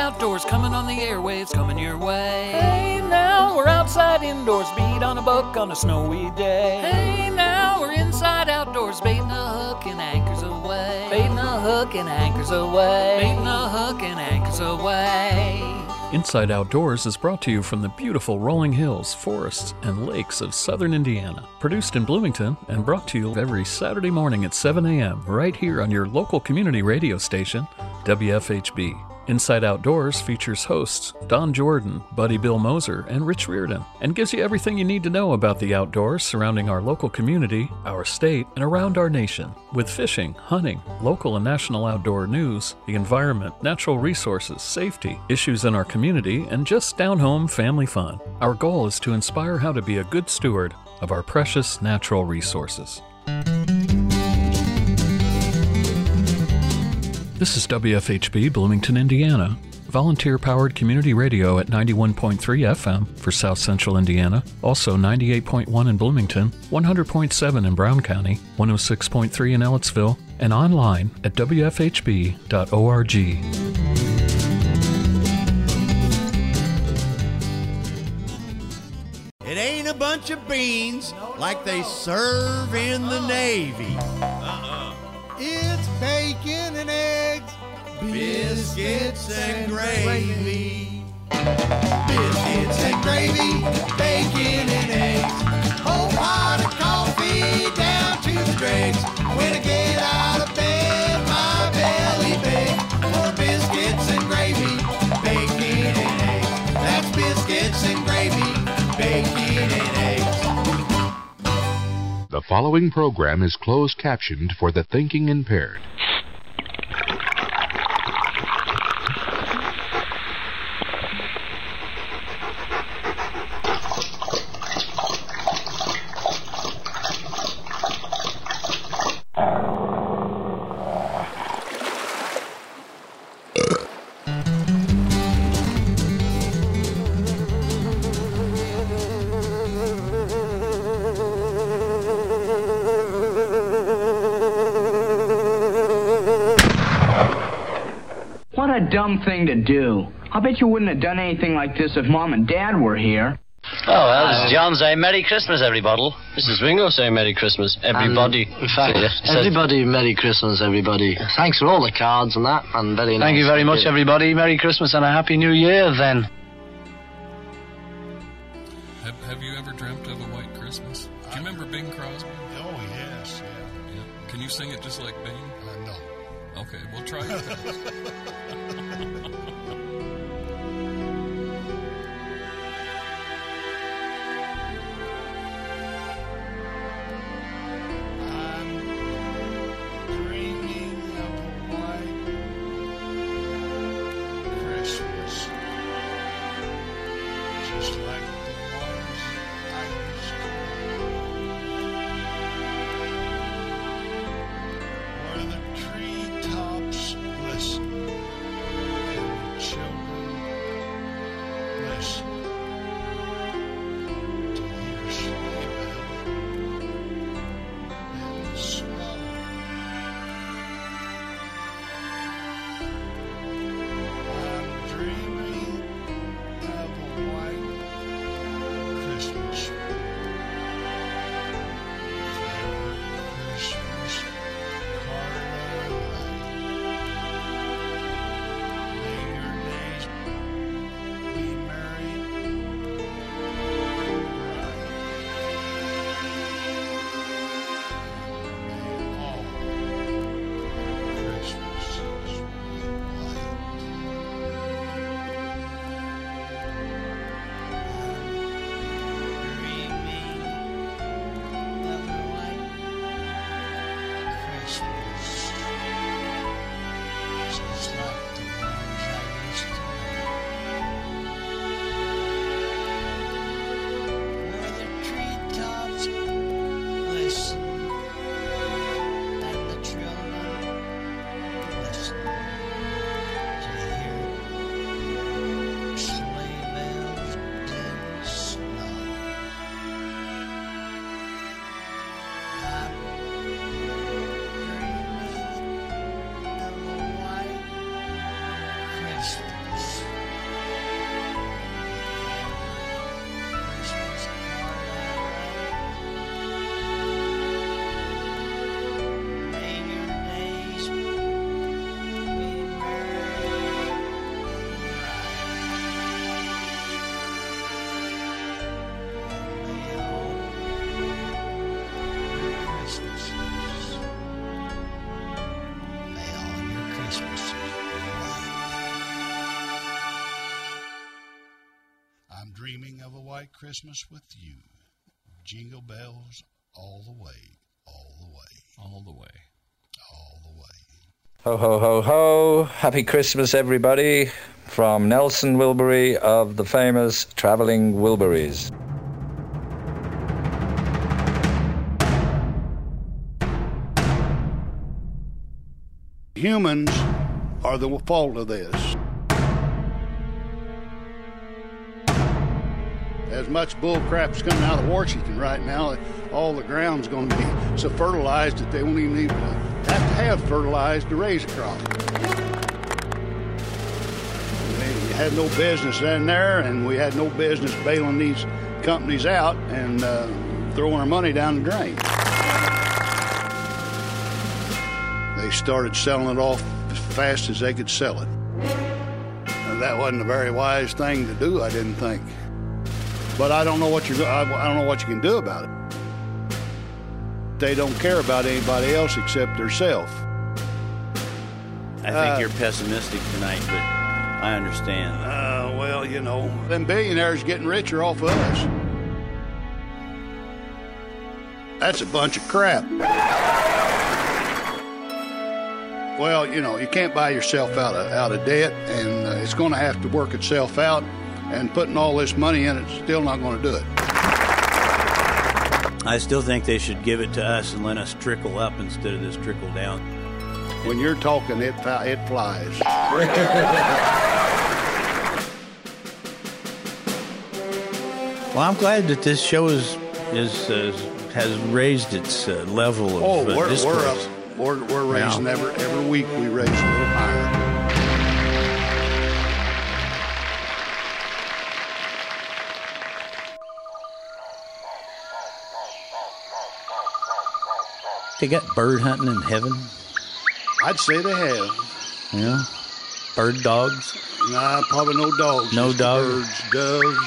Outdoors, coming on the airwaves, coming your way. Hey, now we're outside indoors, beat on a buck on a snowy day. Hey, now we're inside outdoors, baiting a hook and anchors away. Baiting a hook and anchors away. Baiting a hook and anchors away. Inside Outdoors is brought to you from the beautiful rolling hills, forests, and lakes of southern Indiana. Produced in Bloomington and brought to you every Saturday morning at 7 a.m. right here on your local community radio station, WFHB. Inside Outdoors features hosts Don Jordan, Buddy Bill Moser, and Rich Reardon, and gives you everything you need to know about the outdoors surrounding our local community, our state, and around our nation. With fishing, hunting, local and national outdoor news, the environment, natural resources, safety, issues in our community, and just down-home family fun. Our goal is to inspire how to be a good steward of our precious natural resources. This is WFHB Bloomington, Indiana, volunteer-powered community radio at 91.3 FM for South Central Indiana, also 98.1 in Bloomington, 100.7 in Brown County, 106.3 in Ellettsville, and online at wfhb.org. It ain't a bunch of beans like they serve in the Navy. It's bacon and eggs, Biscuits and gravy. biscuits and gravy, bacon and eggs, whole pot of coffee down to the dregs. When I get out of bed, my belly begs for biscuits and gravy, bacon and eggs. That's biscuits and gravy, bacon and eggs. The following program is closed captioned for the thinking impaired. What a dumb thing to do. I bet you wouldn't have done anything like this if Mom and Dad were here. Oh, well, this is John saying Merry Christmas, everybody. This is Ringo saying Merry Christmas, everybody. In fact, everybody, Merry Christmas, everybody. Thanks for all the cards and that, and very nice. Thank you very much, everybody. Merry Christmas and a Happy New Year, then. Have you ever dreamt of a white Christmas? Do you remember Bing Crosby? Oh, yes, Yeah. Can you sing it just like Bing? No. Okay, we'll try your best. I'm dreaming of a white Christmas, just like the ones I used to know, where the treetops glisten and Christmas. I'm dreaming of a white Christmas with you. Jingle bells all the way, all the way. All the way. All the way. Ho, ho, ho, ho. Happy Christmas, everybody. From Nelson Wilbury of the famous Traveling Wilburys. Humans are the fault of this. As much bull crap is coming out of Washington right now, all the ground's going to be so fertilized that they won't even have to have fertilized to raise a crop. We had no business in there, and we had no business bailing these companies out and throwing our money down the drain. They started selling it off as fast as they could sell it. And that wasn't a very wise thing to do, I didn't think. But I don't know what I don't know what you can do about it. They don't care about anybody else except themselves. I think you're pessimistic tonight, but I understand. Well, you know, them billionaires getting richer off of us. That's a bunch of crap. Well, you know, you can't buy yourself out of debt, and it's going to have to work itself out. And putting all this money in it's still not going to do it. I still think they should give it to us and let us trickle up instead of this trickle down. When you're talking, it flies. Well, I'm glad that this show has raised its level of discourse. We're raising every week. We raise a little higher. They got bird hunting in heaven? I'd say they have. Yeah? Bird dogs? Nah, probably no dogs. No dogs? Birds, doves.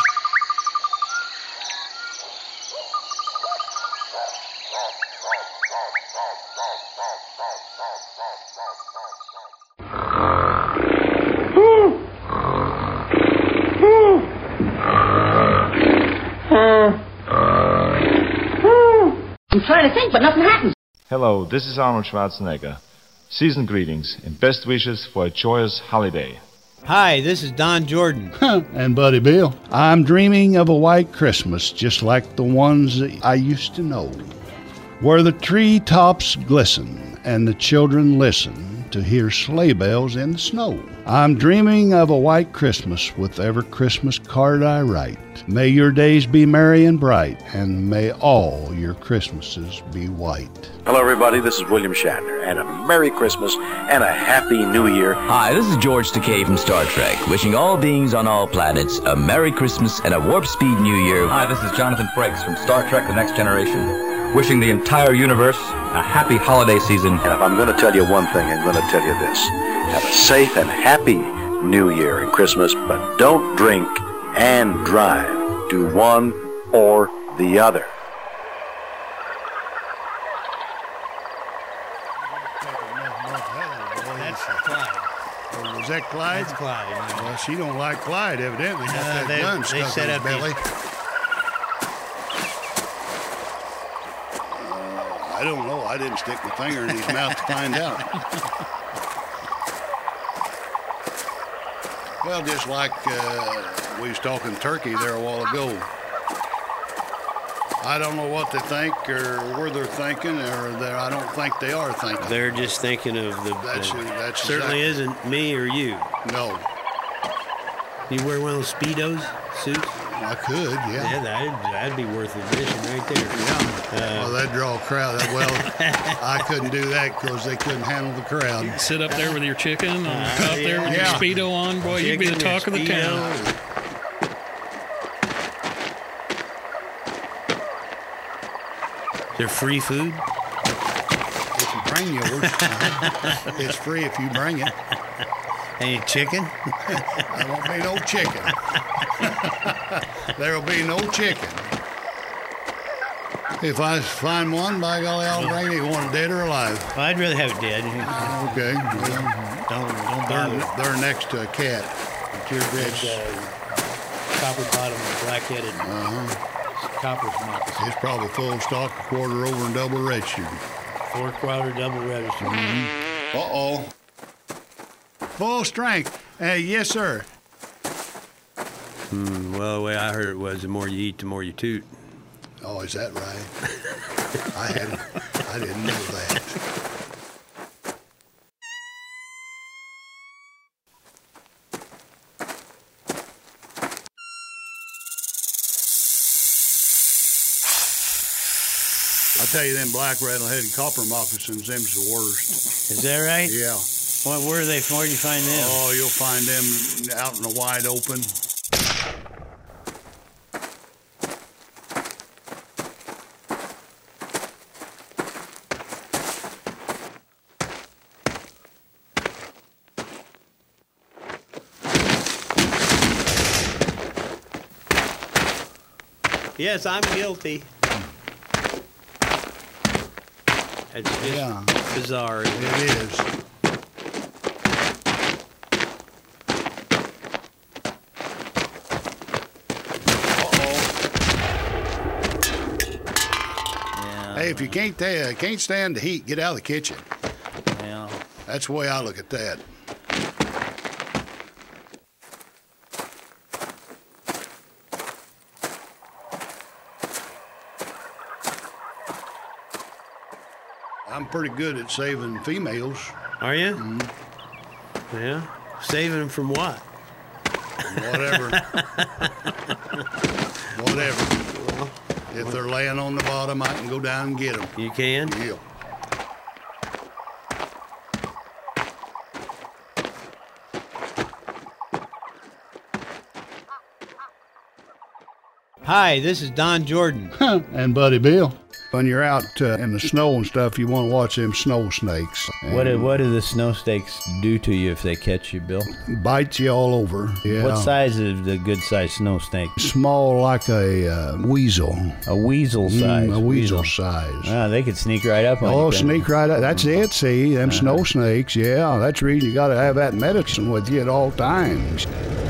I'm trying to think, but nothing happens. Hello, this is Arnold Schwarzenegger. Season greetings and best wishes for a joyous holiday. Hi, this is Don Jordan. And Buddy Bill. I'm dreaming of a white Christmas just like the ones that I used to know, where the treetops glisten and the children listen to hear sleigh bells in the snow. I'm dreaming of a white Christmas with every Christmas card I write. May your days be merry and bright, and may all your Christmases be white. Hello, everybody. This is William Shatner, and a Merry Christmas and a Happy New Year. Hi, this is George Takei from Star Trek, wishing all beings on all planets a Merry Christmas and a Warp Speed New Year. Hi, this is Jonathan Frakes from Star Trek The Next Generation, wishing the entire universe a happy holiday season. And if I'm going to tell you one thing, I'm going to tell you this. Have a safe and happy New Year and Christmas, but don't drink and drive. Do one or the other. Was that Clyde? That's Clyde. Well, she don't like Clyde, evidently. Got that gun stuck in his belly. I don't know. I didn't stick my finger in his mouth to find out. Well, just like we was talking turkey there a while ago. I don't know what they think or where they're thinking, or I don't think they are thinking. They're just thinking of the... That's certainly exactly. isn't me or you. No. You wear one of those Speedos suits? I could, yeah. Yeah, that'd be worth admission right there. Yeah. Well, that'd draw a crowd. Well, I couldn't do that because they couldn't handle the crowd. You'd sit up there with your chicken on the top there with your Speedo on. Boy, you'd be the talk of the town. They're free food? If you bring yours, it's free if you bring it. Any chicken? There won't be no chicken. There will be no chicken. If I find one, by golly, I'll bring it. You want it dead or alive? Well, I'd rather have it dead. Okay. Don't bother. They're next to a cat. It's copper bottom, black-headed. Copper's moccasin. It's probably full stock, a quarter over, and double registered. 4/4 double registered. Uh-oh. Full strength. Yes, sir. Well, the way I heard it was, the more you eat, the more you toot. Oh, is that right? I didn't know that. I tell you, them black rattleheaded copper moccasins, them's the worst. Is that right? Yeah. Where are they? Where do you find them? Oh, you'll find them out in the wide open. Yes, I'm guilty. It's just bizarre. It is. Hey, if you can't stand the heat, get out of the kitchen. Yeah. That's the way I look at that. I'm pretty good at saving females. Are you? Mm-hmm. Yeah. Saving them from what? Whatever. Whatever. Well, if they're laying on the bottom, I can go down and get them. You can? Yeah. Hi, this is Don Jordan. And Buddy Bill. When you're out in the snow and stuff, you want to watch them snow snakes. What do the snow snakes do to you if they catch you, Bill? Bite you all over. Yeah. What size is the good-sized snow snake? Small, like a weasel. A weasel size? A weasel size. Ah, they could sneak right up on you. Oh, sneak right up. That's it, see? Them snow snakes, yeah. That's the reason you got to have that medicine with you at all times.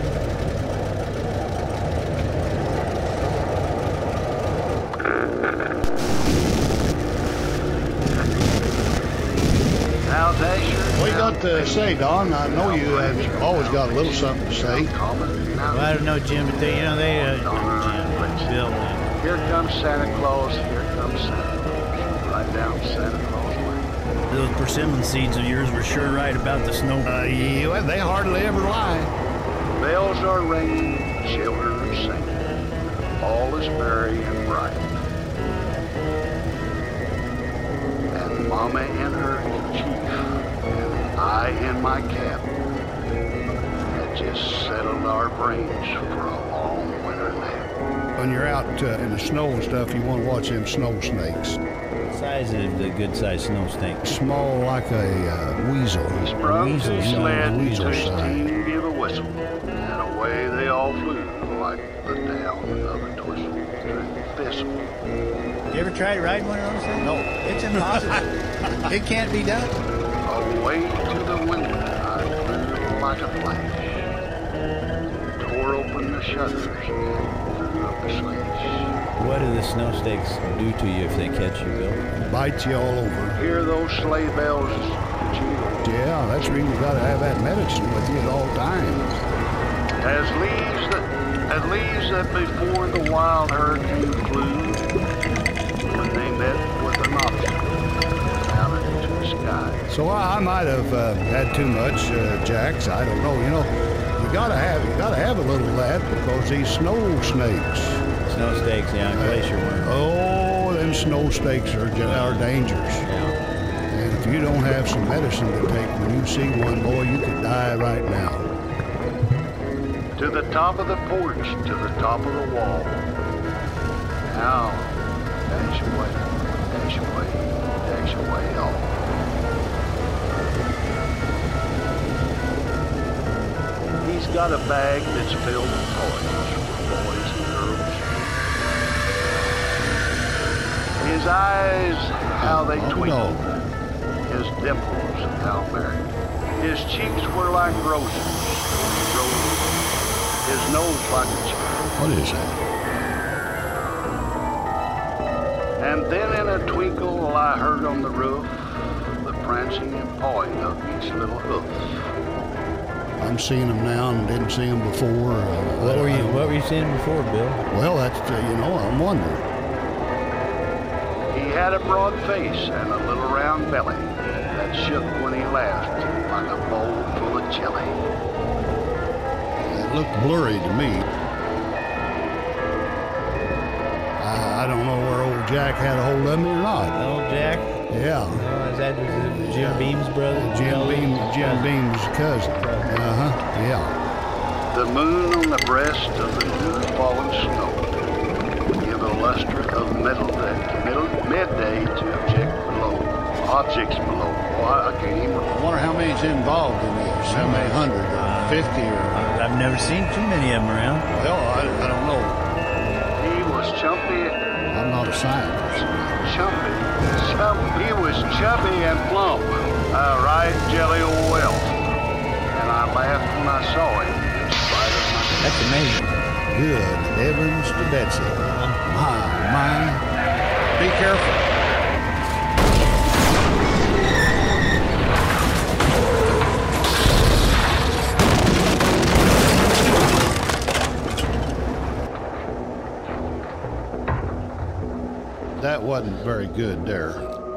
What you got to say, Don? I know you have always got a little something to say. Well, I don't know, Jim, but they, Jim, Bill. Here comes Santa Claus, here comes Santa Claus, right down Santa Claus Lane. Those persimmon seeds of yours were sure right about the snow. Yeah, they hardly ever lie. Bells are ringing, children are singing, all is merry and bright. And Mama in her kerchief, and I in my cap, had just settled our brains for a long winter nap. When you're out in the snow and stuff, you want to watch them snow snakes. What size is the good-sized snow snake? Small, like a weasel. Sprung to his sled, to his team gave a whistle, and away they all flew like the down of a thistle. You ever tried riding one of those things? No. It's impossible. It can't be done. Away to the window I flew like a flash, tore open the shutters and threw up the slash. What do the snow snakes do to you if they catch you, Bill? Bite you all over. Hear those sleigh bells jingle. Yeah, that's the reason you got to have that medicine with you at all times. As leaves that before the wild hurricane flew, when they met with an obstacle out into the sky. So I might have had too much, Jax. I don't know. You know, you gotta have a little of that because these snow snakes. Snow snakes, yeah, glacier worms. Oh, them snow snakes are dangerous. Yeah. And if you don't have some medicine to take when you see one, boy, you could die right now. To the top of the porch, to the top of the wall. Now, dash away, dash away, dash away all. He's got a bag that's filled with toys for boys and girls. His eyes, how they twinkled. His dimples, how merry. His cheeks were like roses. His nose like a cherry. What is that? And then in a twinkle I heard on the roof the prancing and pawing of each little hoof. I'm seeing them now and didn't see them before. What were you seeing before, Bill? Well, that's, I'm wondering. He had a broad face and a little round belly that shook when he laughed like a bowl full of jelly. It looked blurry to me. I don't know where old Jack had a hold of me or not. Old Jack? Yeah. Is that Jim Beam's brother? Jim Beam's cousin. Yeah. The moon on the breast of the dew-fallen snow give a luster of midday to objects below. Oh, I can't even. I wonder how many's involved in this. How many 100 or 50 or? I've never seen too many of them around. Well, I don't know. He was chumpy. I'm not a scientist. Chumpy. He was chubby and plump. Right jelly old wealth. And I laughed when I saw him. In spite of my... That's amazing. Good heavens to Betsy. My. Be careful. That wasn't very good there.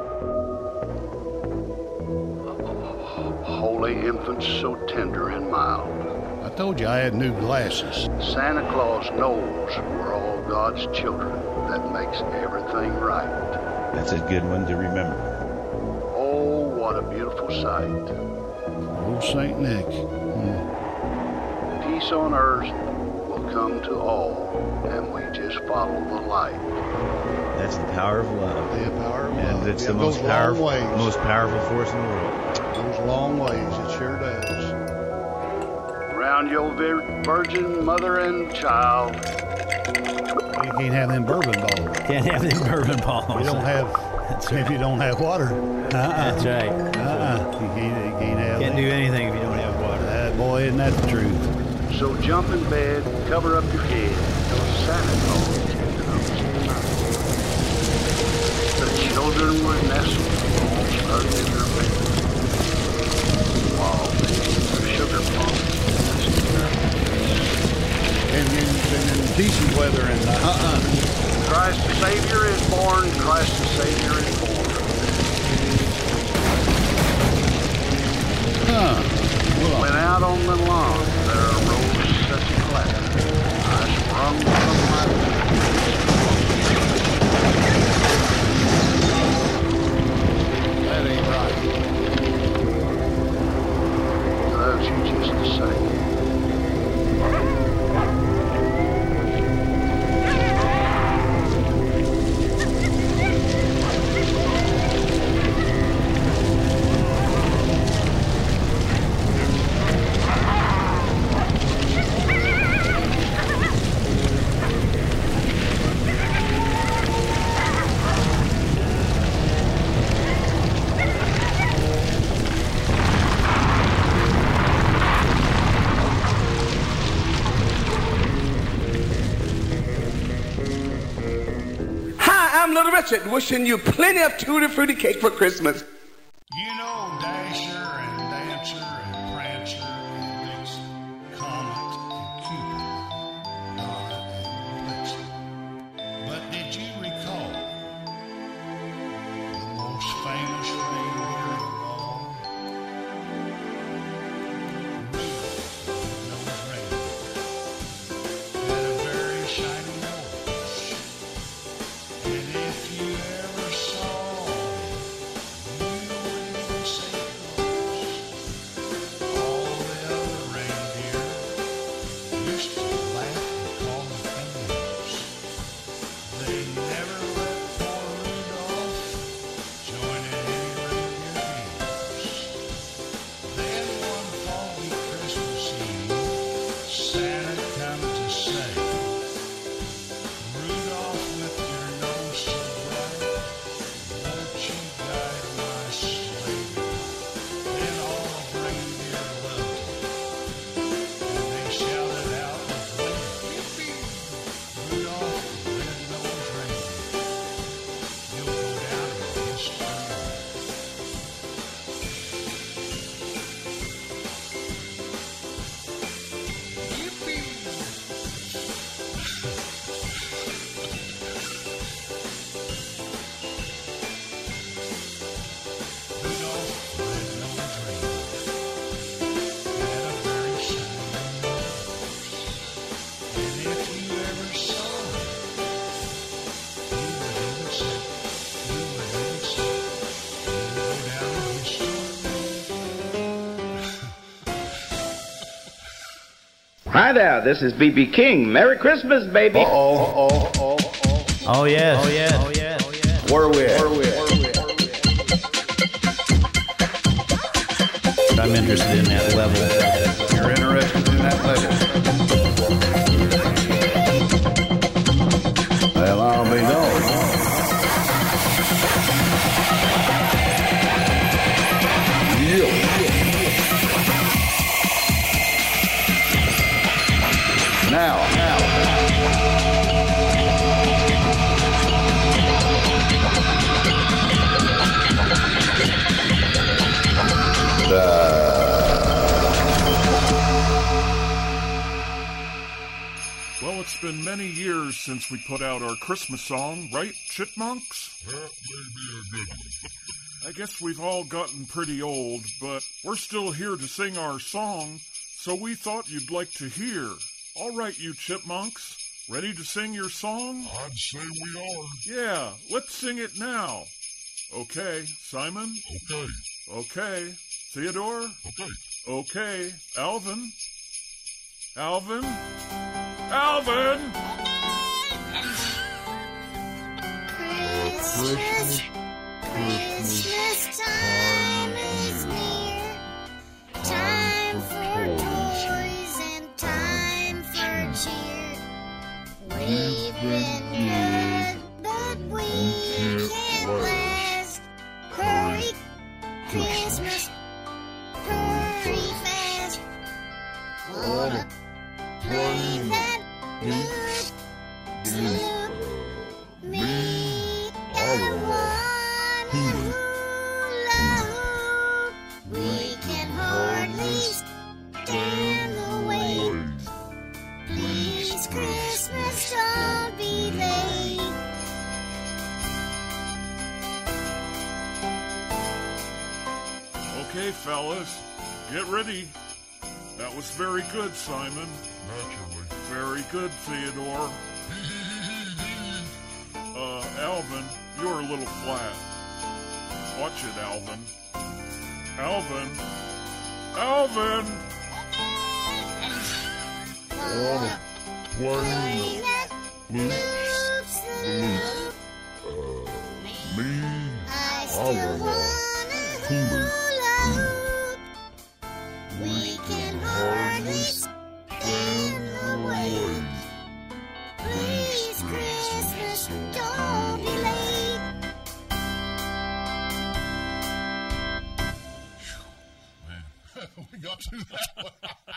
Holy infants so tender and mild. I told you I had new glasses. Santa Claus knows we're all God's children. That makes everything right. That's a good one to remember. Oh, what a beautiful sight. Old St. Nick. Peace on earth will come to all, and we just follow the light. That's the power of love. The power of love. And it's the most powerful force in the world. Goes long ways, it sure does. Round your virgin mother and child. You can't have them bourbon balls. Can't have them bourbon balls. You don't have. If you don't have water. That's right. You can't have. Can't do anything if you don't have water. Boy, isn't that the truth? So jump in bed, cover up your head. Santa Claus comes tonight. The children were nestled snug in their bed, while the sugar plums and in decent weather and Christ the Savior is born. Christ the Savior is born. Went out on the lawn, there arose such a clatter. I sprung from my That ain't right. Loves you just the same. I'm Little Richard, wishing you plenty of tutti frutti cake for Christmas. You know Dasher and Dancer and Prancer and Vixen, Comet and Cupid, Donner and Blitzen. But did you recall the most famous reindeer of all? Rudolph the Red-Nosed Reindeer had a very shiny nose. And if you ever saw him, Hi there, this is B.B. King. Merry Christmas, baby. Oh, yes. Oh, yes. Oh, yes. Where are we at? I'm interested in that level. You're interested in that level. Well, I'll be going. Now. Well, it's been many years since we put out our Christmas song, right, Chipmunks? That may be a good one. I guess we've all gotten pretty old, but we're still here to sing our song, so we thought you'd like to hear. All right, you chipmunks, ready to sing your song? I'd say we are. Yeah, let's sing it now. Okay, Simon? Okay. Okay. Theodore? Okay. Okay. Alvin? Alvin? Alvin! Christmas time is near. Time for toys and time for cheer. We've been good, but we can't last. Hurry, Christmas, hurry fast. Wanna play that good sloop? Me, I wanna hula hoop. We can hardly stand the wait. Please, Christmas, don't be late. Okay, fellas, get ready. That was very good, Simon. Naturally. Very good, Theodore. Alvin, you're a little flat. Watch it, Alvin. Alvin! Alvin! Wanna play that loops the loop? Me, I wanna hula hoop. We can hardly stand the wait. Please, Christmas, don't be late. Man, we got through that one.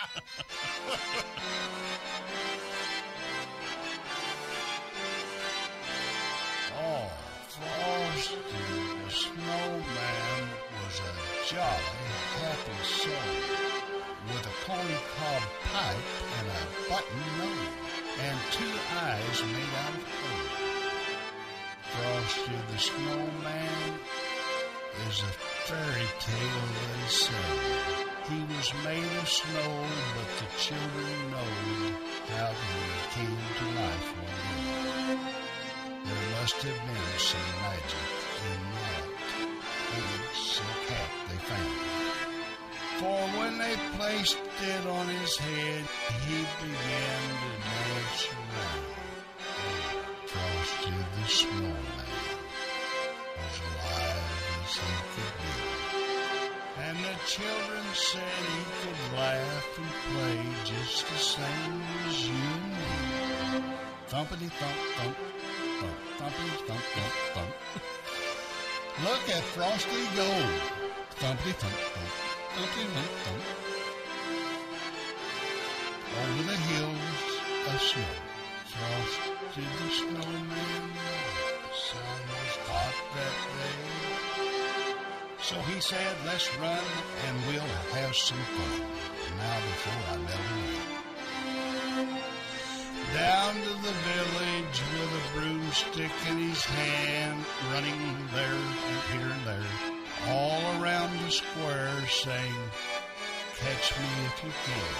Oh, Frosty the Snowman was a jolly, happy soul with a corncob pipe and a button nose and 2 eyes made out of gold. Frosty the Snowman is a fairy tale, they say. He was made of snow, but the children know how he came to life one day. There must have been some magic in that old silk hat they found. For when they placed it on his head, he began to dance around. Frosty the Snowman was alive as he could be. And the children said he could laugh and play just the same as you and me. Thumpity thump thump, thump, thumpity thump thump thump. Look at Frosty go. Thumpity thump thump, thumpity thump thump. Over the hills of snow, Frosty the Snowman. The sun was hot that day. So he said, let's run and we'll have some fun. Now before I melt away. Down to the village with a broomstick in his hand, running there and here and there, all around the square saying, catch me if you can.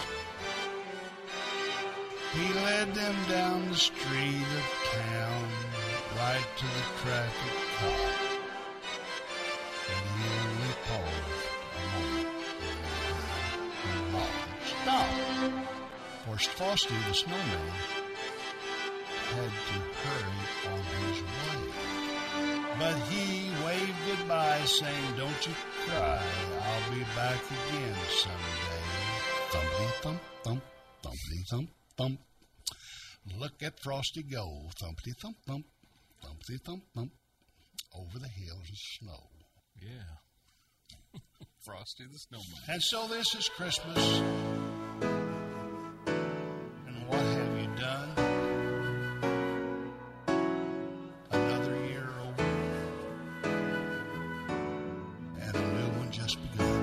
He led them down the street of town, right to the traffic cop. And he only paused a moment and hollered, stop! For first, Frosty the Snowman had to hurry on his way. But he waved goodbye, saying, "Don't you cry, I'll be back again someday." Thumpity-thump, thump, thumpity-thump, thump. Look at Frosty go, thumpity-thump, thump, thumpity-thump, thump, over the hills of snow. Yeah. Frosty the Snowman. And so this is Christmas. And what have you done? Another year over. And a new one just begun.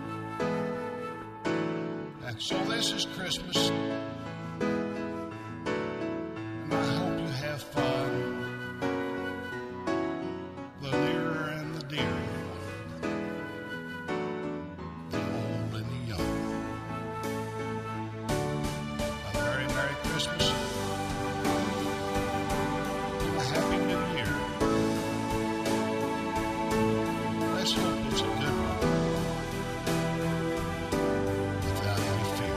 And so this is Christmas. And I hope you have fun. The nearer and the dearer. Christmas. A Happy New Year. Let's hope it's a good one. Without any fear.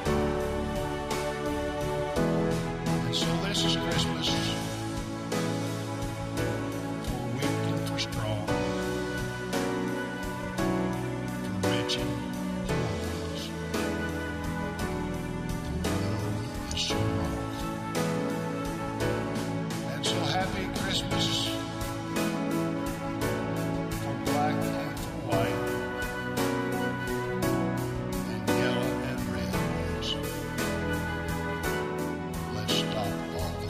And so this is Christmas. For weak and for strong. For rich and poor ones. And so happy Christmas for black and for white and yellow and red ones. Let's stop all the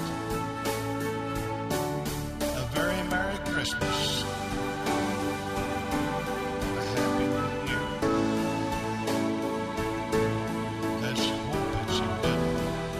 fight. A very Merry Christmas and a Happy New Year. Let's hope it's a good one.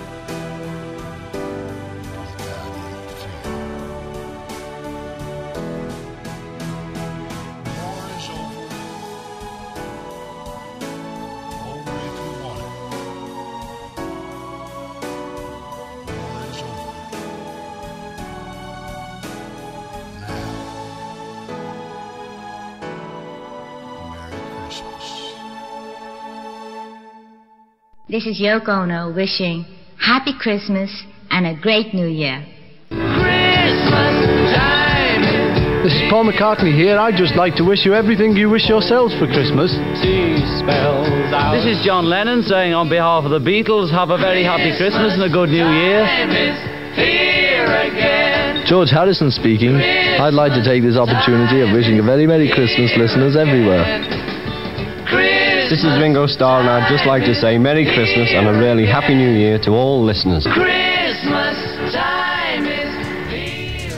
This is Yoko Ono wishing Happy Christmas and a great New Year. This is Paul McCartney here. I'd just like to wish you everything you wish yourselves for Christmas. This is John Lennon saying on behalf of the Beatles, have a very happy Christmas and a good New Year. George Harrison speaking. I'd like to take this opportunity of wishing a very Merry Christmas, listeners everywhere. This is Ringo Starr, and I'd just like to say Merry Christmas and a really Happy New Year to all listeners. Christmas time is here.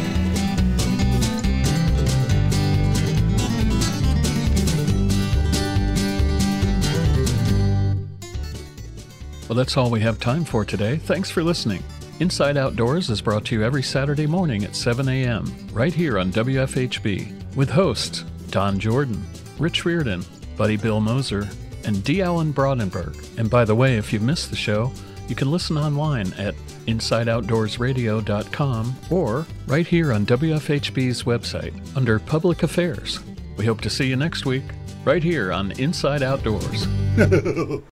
Well, that's all we have time for today. Thanks for listening. Inside Outdoors is brought to you every Saturday morning at 7 a.m. right here on WFHB with hosts Don Jordan, Rich Reardon, Buddy Bill Moser, and D. Allen Brodenberg. And by the way, if you missed the show, you can listen online at InsideOutdoorsRadio.com or right here on WFHB's website under Public Affairs. We hope to see you next week, right here on Inside Outdoors.